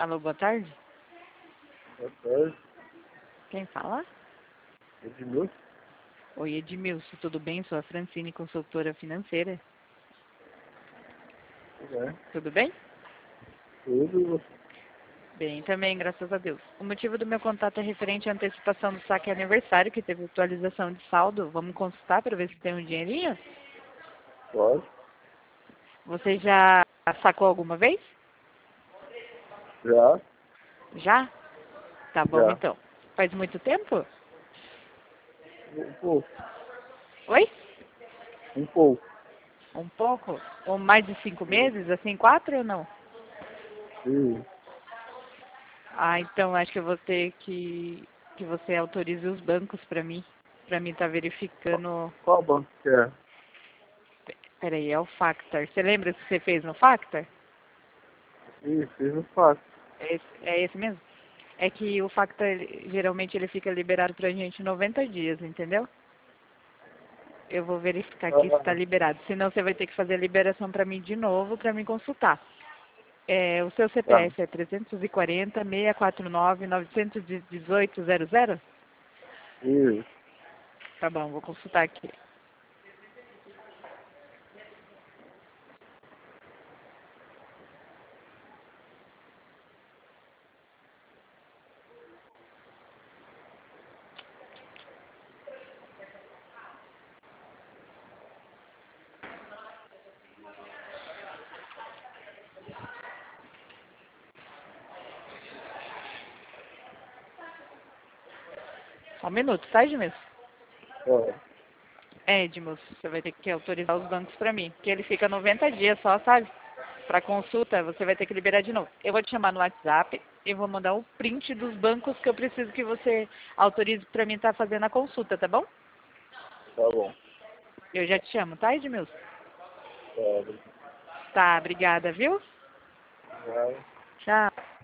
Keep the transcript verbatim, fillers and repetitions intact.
Alô, boa tarde. Boa tarde. Quem fala? Edmilson? Oi, Edmilson, tudo bem? Sou a Francine, consultora financeira. Tudo bem? Tudo bem? Tudo. Bem, também, graças a Deus. O motivo do meu contato é referente à antecipação do saque aniversário, que teve atualização de saldo. Vamos consultar para ver se tem um dinheirinho? Pode? Você já sacou alguma vez? Já? Já? Tá bom, Já. então. Faz muito tempo? Um pouco. Oi? Um pouco. Um pouco? Ou mais de cinco Sim. meses? Assim, quatro ou não? Sim. Ah, então acho que eu vou ter que que você autorize os bancos para mim, para mim estar verificando. Qual banco que é? Peraí, é o Factor. Você lembra que você fez no Factor? Sim, fiz no fácil. É esse, é esse mesmo? É que o Factor, ele- geralmente ele fica liberado pra gente em noventa dias, entendeu? Eu vou verificar aqui se está Ah, liberado. Senão você vai ter que fazer a liberação para mim de novo, para me consultar. É, o seu tá. C P F é trezentos e quarenta, seiscentos e quarenta e nove, novecentos e dezoito, zero zero? Isso. Tá bom, vou consultar aqui. Só um minuto, tá, Edmilson? Ó, É, Edmilson, você vai ter que autorizar os bancos para mim, porque ele fica noventa dias só, sabe? Para consulta, você vai ter que liberar de novo. Eu vou te chamar no WhatsApp e vou mandar o print dos bancos que eu preciso que você autorize para mim estar fazendo a consulta, tá bom? tá bom. Eu já te chamo, tá, Edmilson? Tá. Tá, obrigada, viu? Vai. Tchau.